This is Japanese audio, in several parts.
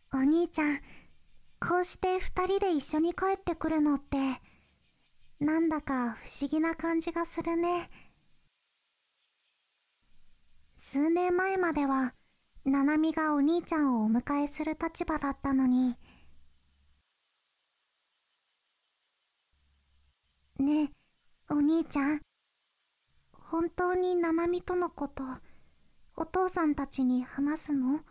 お兄ちゃん、こうして二人で一緒に帰ってくるのって、なんだか不思議な感じがするね。数年前までは、ナナミがお兄ちゃんをお迎えする立場だったのに。ねえ、お兄ちゃん、本当にナナミとのこと、お父さんたちに話すの？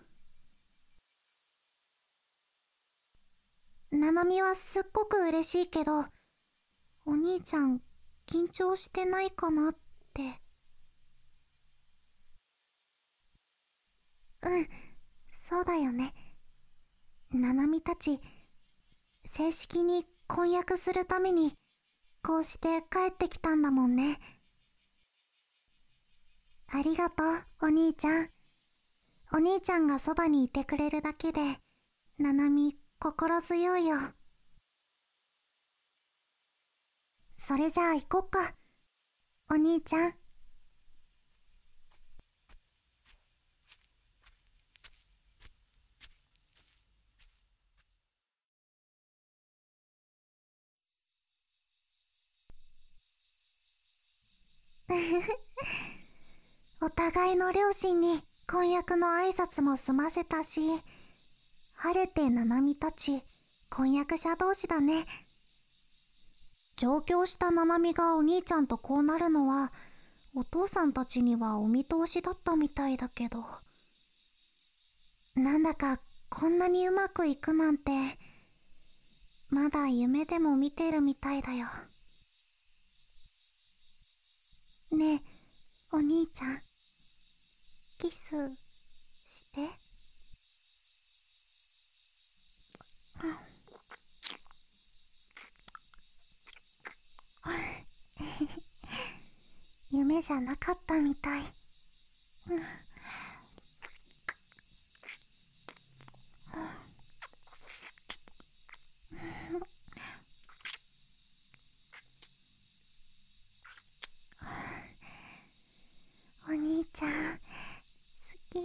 ナナミはすっごく嬉しいけど、お兄ちゃん、緊張してないかなって。うん、そうだよね。ナナミたち、正式に婚約するために、こうして帰ってきたんだもんね。ありがとう、お兄ちゃん。お兄ちゃんがそばにいてくれるだけで、ナナミ心強いよ。それじゃあ行こっか、お兄ちゃん。お互いの両親に婚約の挨拶も済ませたし、晴れてナナミたち婚約者同士だね。上京したナナミがお兄ちゃんとこうなるのは、お父さんたちにはお見通しだったみたいだけど、なんだかこんなにうまくいくなんて、まだ夢でも見てるみたいだよ。ねえ、お兄ちゃん、キスして。夢じゃなかったみたい。お兄ちゃん、好き。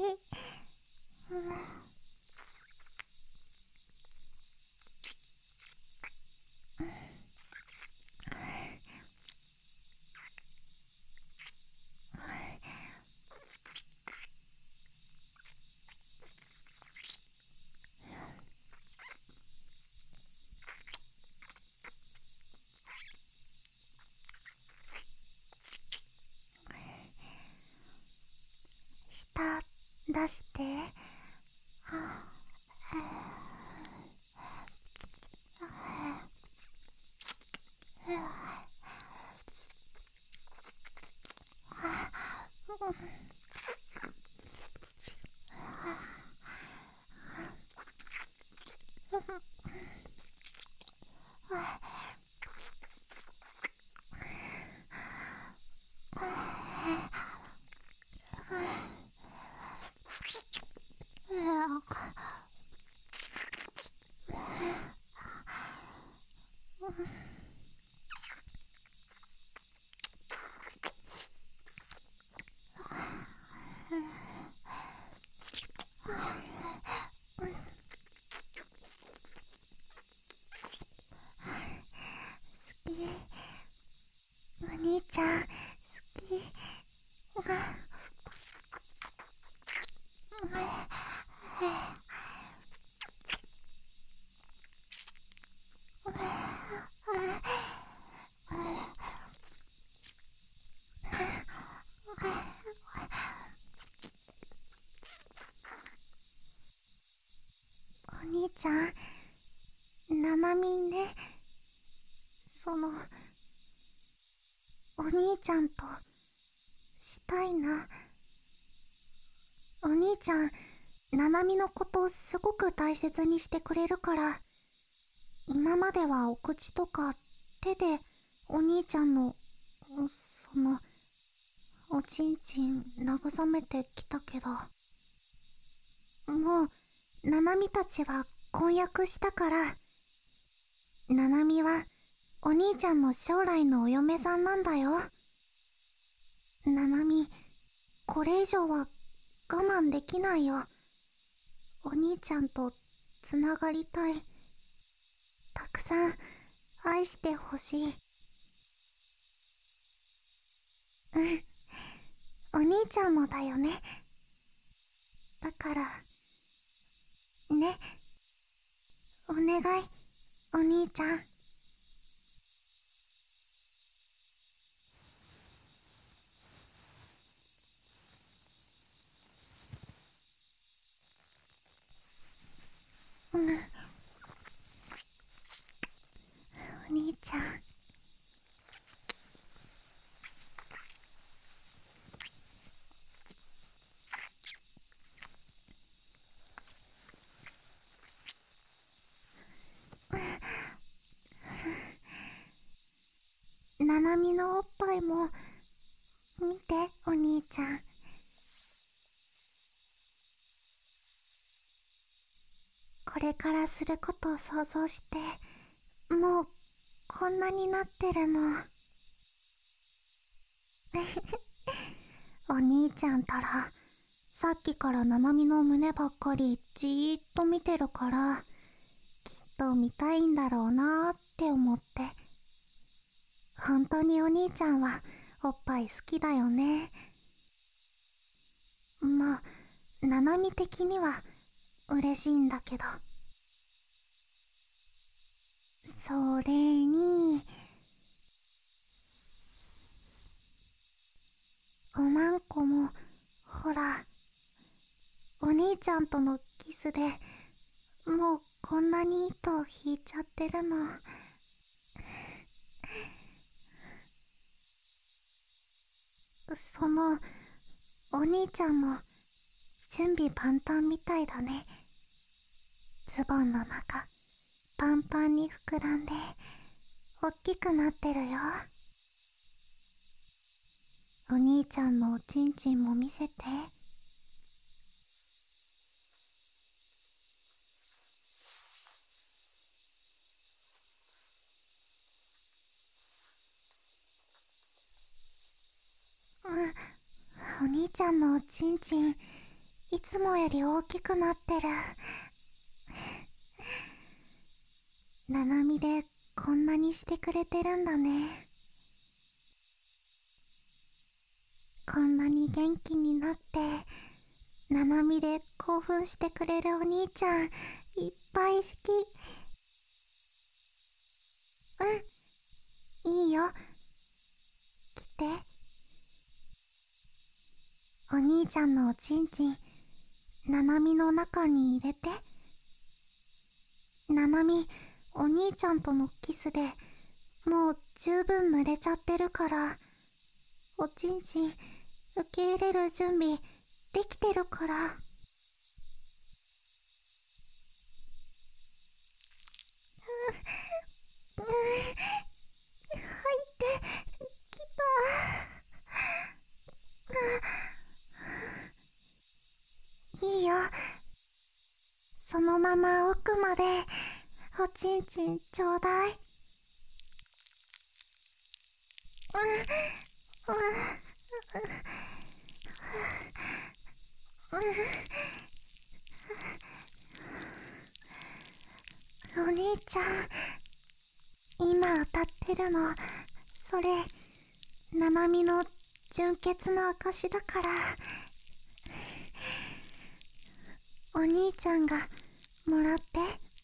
舌出して。お兄ちゃん、好き。お兄ちゃん、ナナミね、お兄ちゃんとしたいな。お兄ちゃん、ナナミのことすごく大切にしてくれるから、今まではお口とか手でお兄ちゃんの、おちんちん慰めてきたけど、もう、ナナミたちは婚約したから、ナナミはお兄ちゃんの将来のお嫁さんなんだよ。ナナミ、これ以上は我慢できないよ。お兄ちゃんとつながりたい。たくさん愛してほしい。お兄ちゃんもだよね。だからね、お願い、お兄ちゃん。お兄ちゃん。ななみのおっぱいも見て、お兄ちゃん。これからすることを想像して、もうこんなになってるの。お兄ちゃんたらさっきからななみの胸ばっかりじーっと見てるから、きっと見たいんだろうなーって思って。本当にお兄ちゃんはおっぱい好きだよね。まあななみ的には嬉しいんだけど。それにおまんこもほら、お兄ちゃんとのキスでもうこんなに糸を引いちゃってるの。お兄ちゃんも準備万端みたいだね。ズボンの中パンパンに膨らんでおっきくなってるよ。お兄ちゃんのおちんちんも見せて。お兄ちゃんのおちんちんいつもより大きくなってる。ななみでこんなにしてくれてるんだね。こんなに元気になってななみで興奮してくれるお兄ちゃんいっぱい好き。いいよ、来て。お兄ちゃんのおちんちんななみの中に入れて。ななみお兄ちゃんとのキスでもう十分濡れちゃってるから、おちんちん受け入れる準備できてるから。入ってきた。いいよ、そのまま奥までおちんちんちょうだい。お兄ちゃん、今歌ってるのそれななみの純潔の証だから。お兄ちゃんがもらって。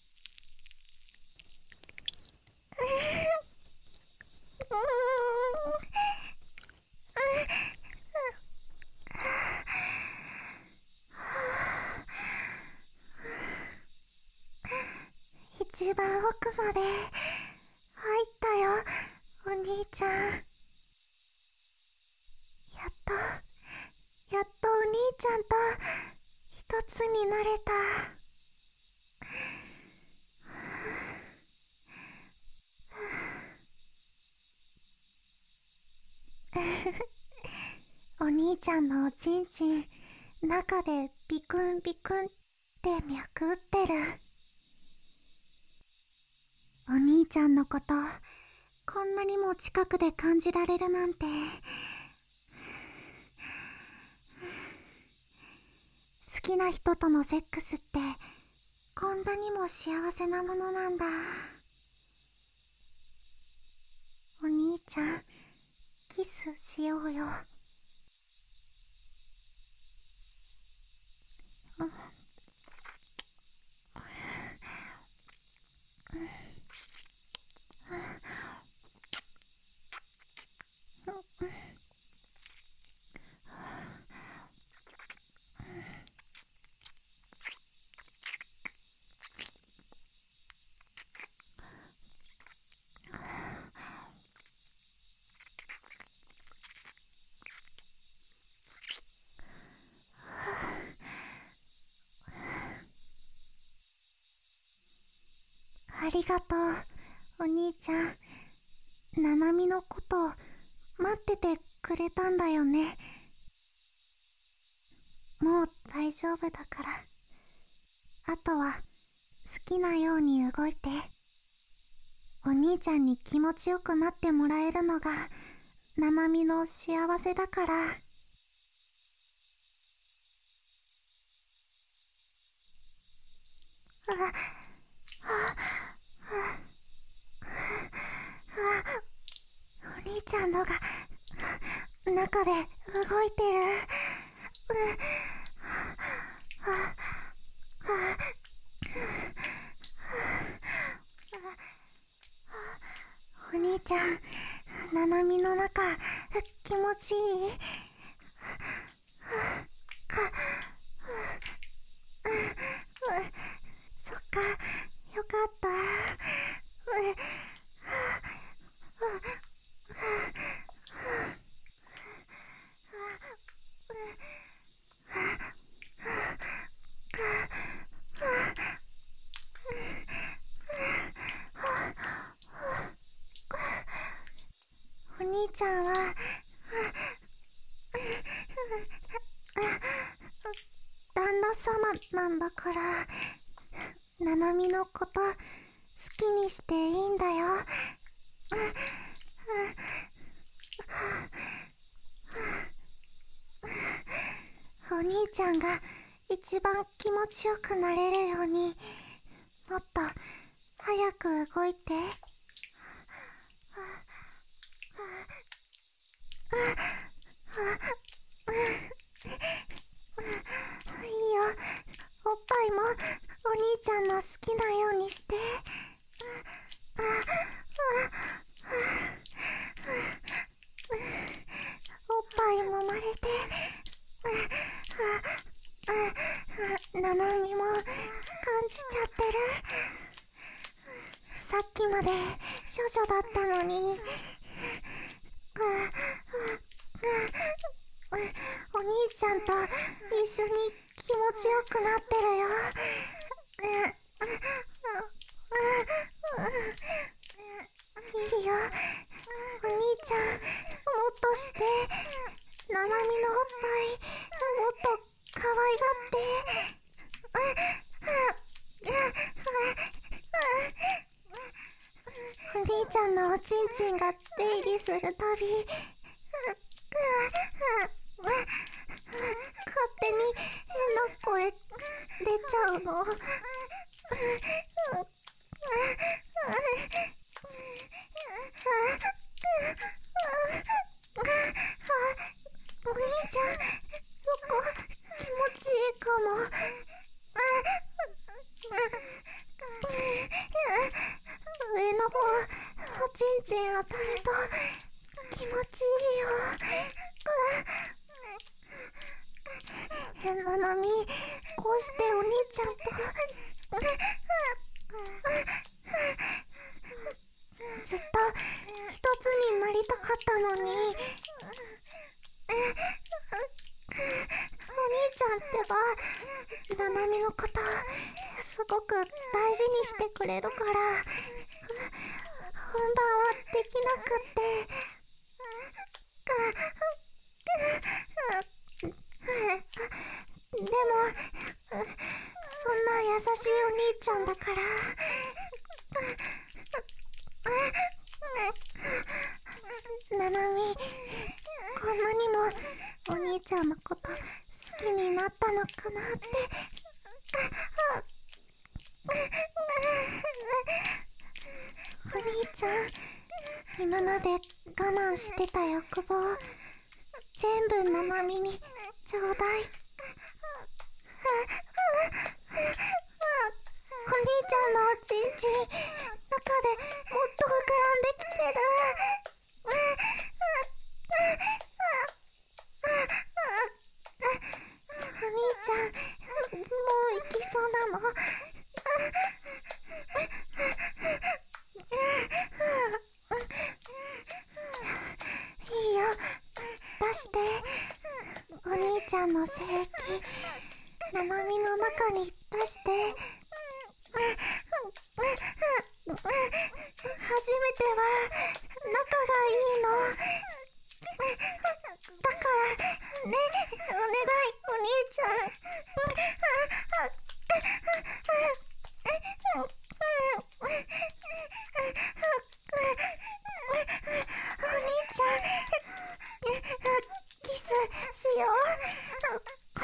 一番奥まで入ったよ、お兄ちゃん。やっとお兄ちゃんと一つになれた。お兄ちゃんのおちんちん中でビクンビクンって脈打ってる。お兄ちゃんのことこんなにも近くで感じられるなんて。好きな人とのセックスってこんなにも幸せなものなんだ。お兄ちゃん、キスしようよ。ありがとう、お兄ちゃん。ななみのこと待っててくれたんだよね。もう大丈夫だから。あとは好きなように動いて。お兄ちゃんに気持ちよくなってもらえるのがななみの幸せだから。お兄ちゃんのが中で動いてる。お兄ちゃん、ななみの中気持ちいい？そっか、よかった。お兄ちゃんは旦那様なんだから、ななみのこと好きにしていいんだよ。お兄ちゃんが一番気持ちよくなれるように、もっと早く動いて。いいよ、おっぱいもお兄ちゃんの好きなようにして。おっぱい揉まれて、ななみも感じちゃってる。さっきまで処女だったのに。お兄ちゃんと一緒に気持ちよくなってるよ。いいよ、お兄ちゃん、もっとして。ななみのおっぱいもっと可愛がって。お兄ちゃんのおちんちんが出入りするたび、勝手に変な声出ちゃうの。お兄ちゃん、そこ気持ちいいかも。上の方おちんちん当たると気持ちいいよ。ななみ、こうしてお兄ちゃんとずっと一つになりたかったのに。お兄ちゃんってば、ななみのことすごく大事にしてくれるから、本番はできなくって。でもそんな優しいお兄ちゃんだから。ななみ、こんなにもお兄ちゃんのこと好きになったのかなって。 ちゃん、今まで我慢してた欲望全部ナナミにちょうだい。お兄ちゃんのおちんちん中でもっと膨らんできてる。お兄ちゃん、もう行きそうなの？いいよ、出して。お兄ちゃんの精液ナナミの中に出して。初めては仲がいいのだからね、お願いお兄ちゃん。お兄ちゃん、キスしよう。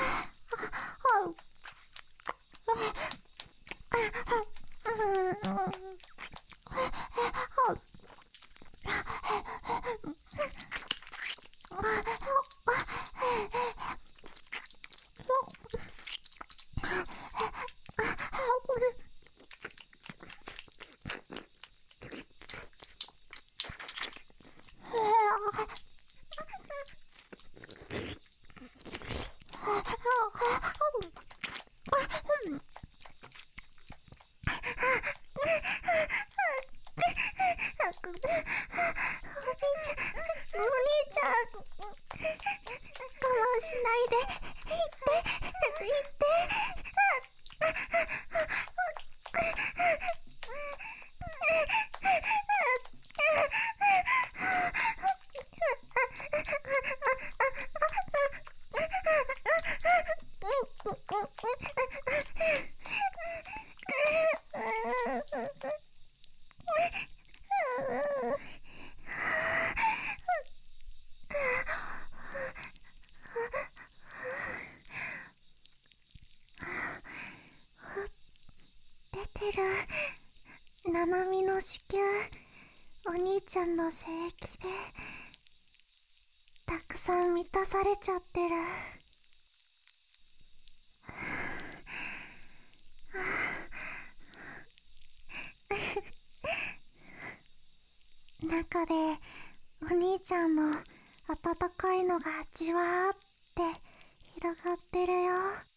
お兄ちゃん、我慢しないで。言って。出てる。ナナミの子宮、お兄ちゃんの精液でたくさん満たされちゃってる。中でお兄ちゃんの温かいのがじわーって広がってるよ。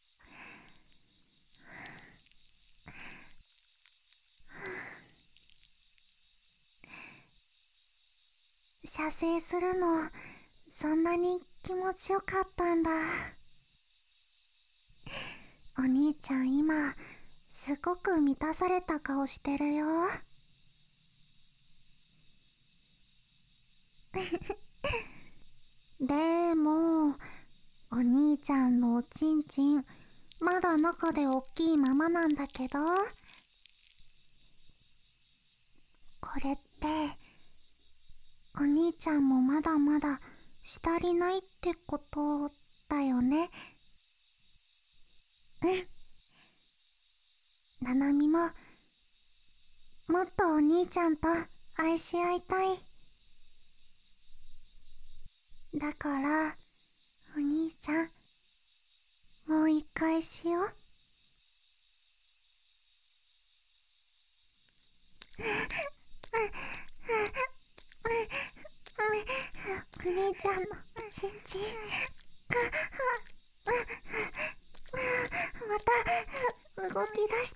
射精するのそんなに気持ちよかったんだ。お兄ちゃん今すごく満たされた顔してるよ。でもお兄ちゃんのおちんちんまだ中でおっきいままなんだけど、これってお兄ちゃんもまだまだしたりないってことだよね。ナナミももっとお兄ちゃんと愛し合いたい。だからお兄ちゃん、もう一回しよう。お兄ちゃんのおちんちんまた動き出した。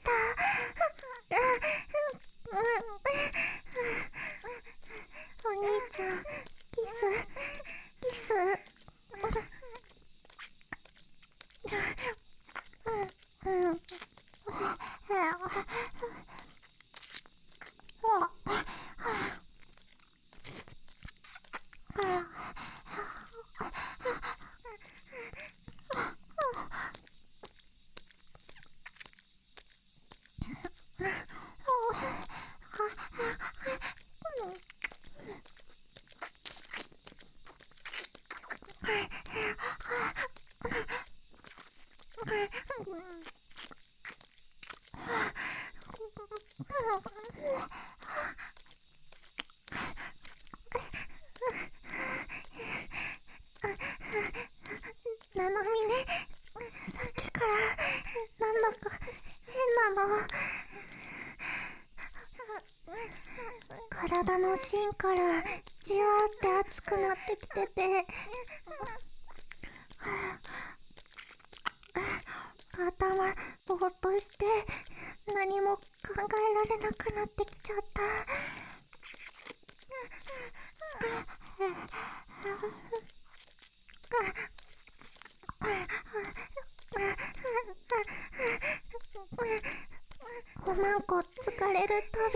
お兄ちゃん、キスなの。体の芯からじわって熱くなってきてて、頭ぼーっとして何も考えられなくなってきちゃった。おまんこ疲れるたび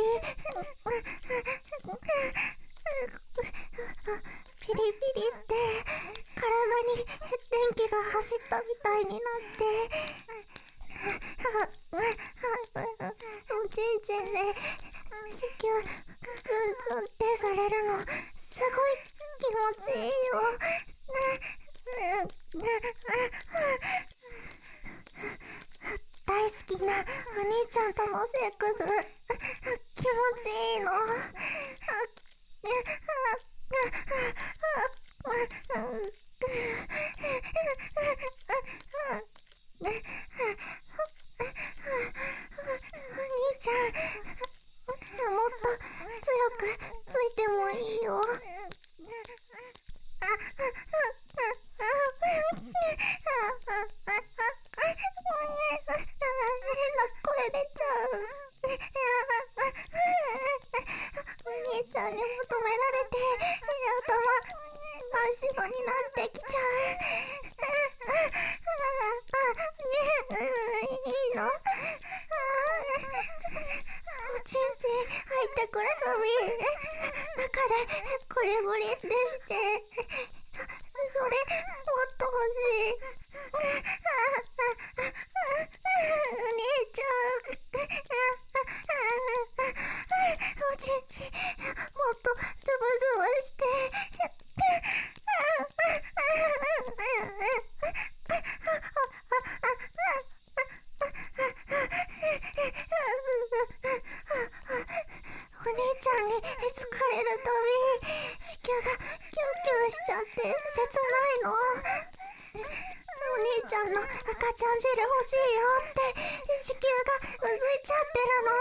ピリピリって体に電気が走ったみたいになって、おちんちんで子宮ズンズンってされるのすごい気持ちいいよ。大好きなお兄ちゃんとのセックス気持ちいいの。お兄ちゃん、もっと強くついてもいいよ。変な声出ちゃう。お兄ちゃんに求められて頭真っ白になってきちゃう。いいの？おちんちん入ってくるのみ中でゴリゴリってしてそれもっと欲しい。お兄ちゃんおちんちんもっとズブズブしてお兄ちゃんに疲れるたび子宮がキュンキュンしちゃって切ないの。お兄ちゃんの赤ちゃん汁欲しいよって子宮がうずいちゃってるの。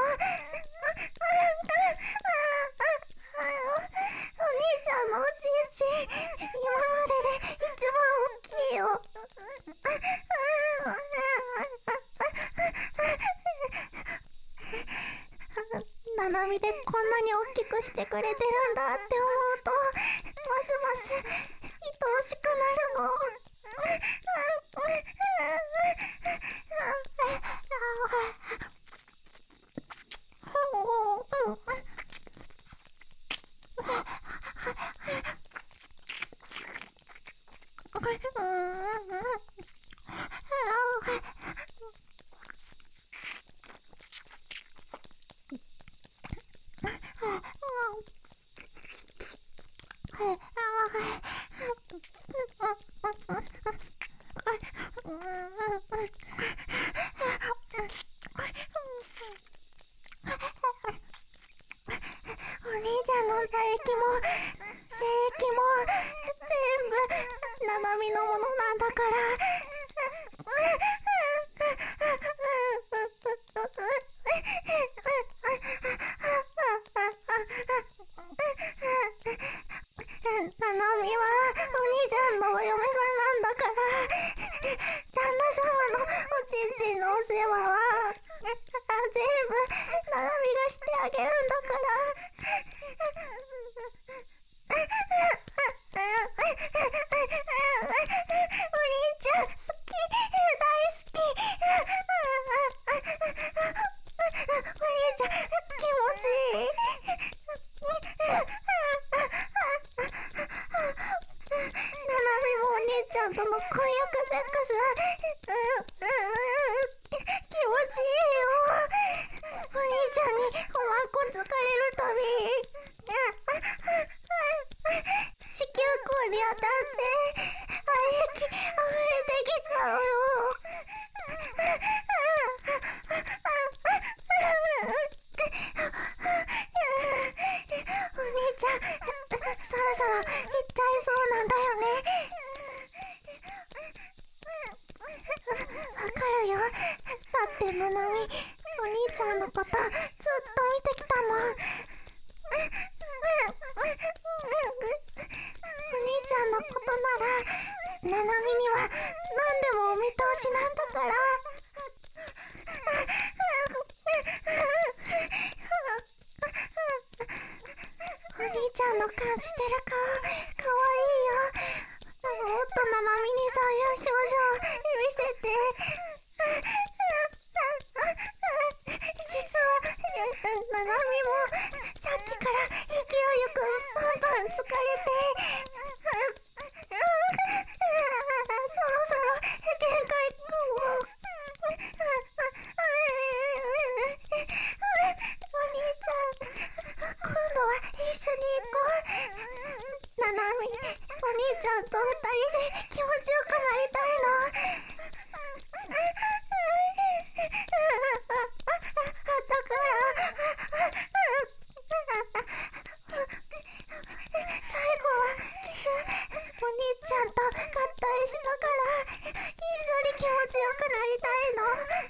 お兄ちゃんのおちんちん今までで一番大きいよ。ななみでこんなに大きくしてくれてるんだって思うとますます愛おしくなるの。お兄ちゃんの唾液も精液も全部ななみのものなんだから。ななみはお兄ちゃんのお嫁さんなんだから、旦那様のおちんちんのお世話は全部ななみがしてあげるんだから。お兄ちゃん好き、大好き。お兄ちゃん気持ちいい。ななみもお兄ちゃんとの婚約セックス気持ちいいよ。お兄ちゃんにおまんこ疲れるたび子宮口に当たって愛液溢れてきちゃうよ。お兄ちゃんそろそろ行っちゃいそうなんだよね。わかるよ。だってななみお兄ちゃんのことずっと見てきたもん。お兄ちゃんのことなら、ななみには何でもお見通しなんだから。お兄ちゃんの感じてる顔、かわいいよ。もっとななみにそういう表情見せて。実はななみもさっきから勢いよくバンバン疲れて、そろそろ限界かも。お兄ちゃん、今度は一緒に行こう。ななみ、お兄ちゃんと二人で気持ちよくなりたいの。だから最後はキス、お兄ちゃんと合体しながら一緒に気持ちよくなりたいの。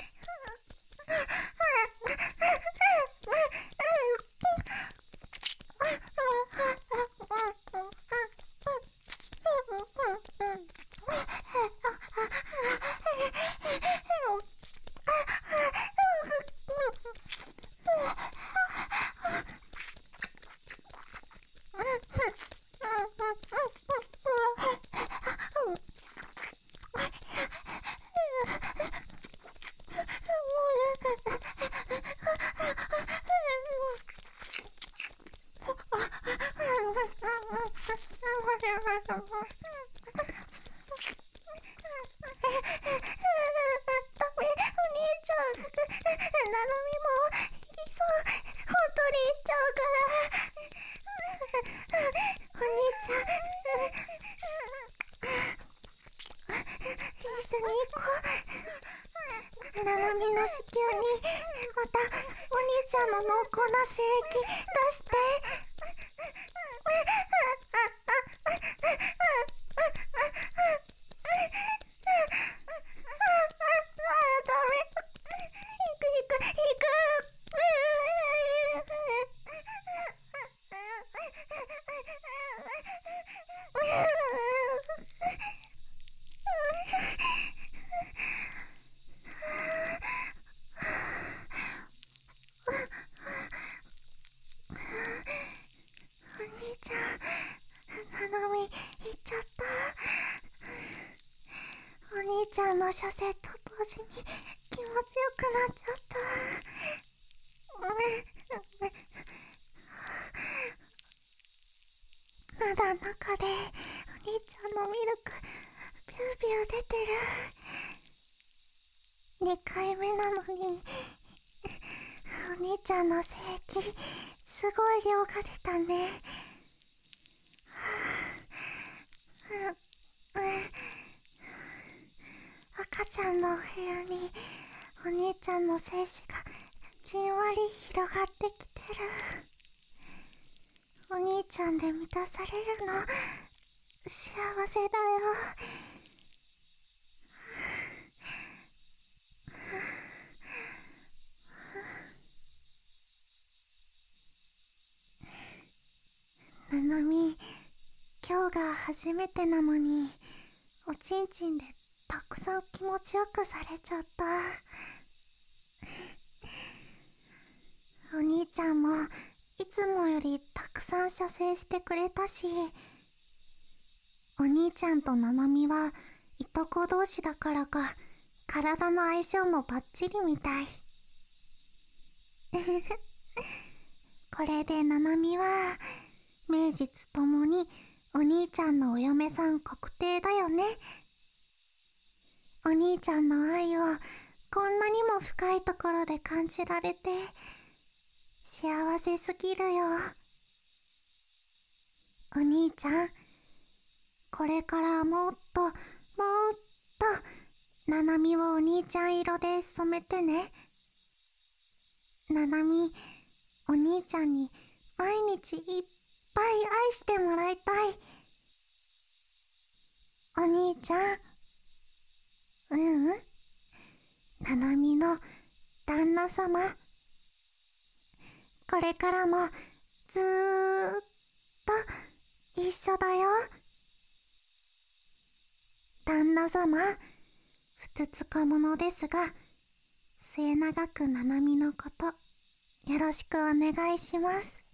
ななみの子宮にまたお兄ちゃんの濃厚な精液出して。ダメ。行く。お兄ちゃん、ななみ行っちゃった。お兄ちゃんの射精と同時に気持ちよくなっちゃった。ごめん。まだ中でお兄ちゃんのミルクビュービュー出てる。2回目なのにお兄ちゃんの精液すごい量が出たね。赤ちゃんのお部屋にお兄ちゃんの精子がじんわり広がってきてる。お兄ちゃんで満たされるの幸せだよ。ななみ、今日が初めてなのにおちんちんでたくさん気持ちよくされちゃった。お兄ちゃんもいつもよりたくさん射精してくれたし、お兄ちゃんとななみはいとこ同士だからか体の相性もバッチリみたい。これでななみは名実ともにお兄ちゃんのお嫁さん確定だよね。お兄ちゃんの愛をこんなにも深いところで感じられて幸せすぎるよ。お兄ちゃん、これからもっとななみをお兄ちゃん色で染めてね。ななみ、お兄ちゃんに毎日いっぱい愛してもらいたい。お兄ちゃん、ななみの大旦那様。これからもずーっと一緒だよ。旦那様、ふつつか者ですが、末永くななみのこと、よろしくお願いします。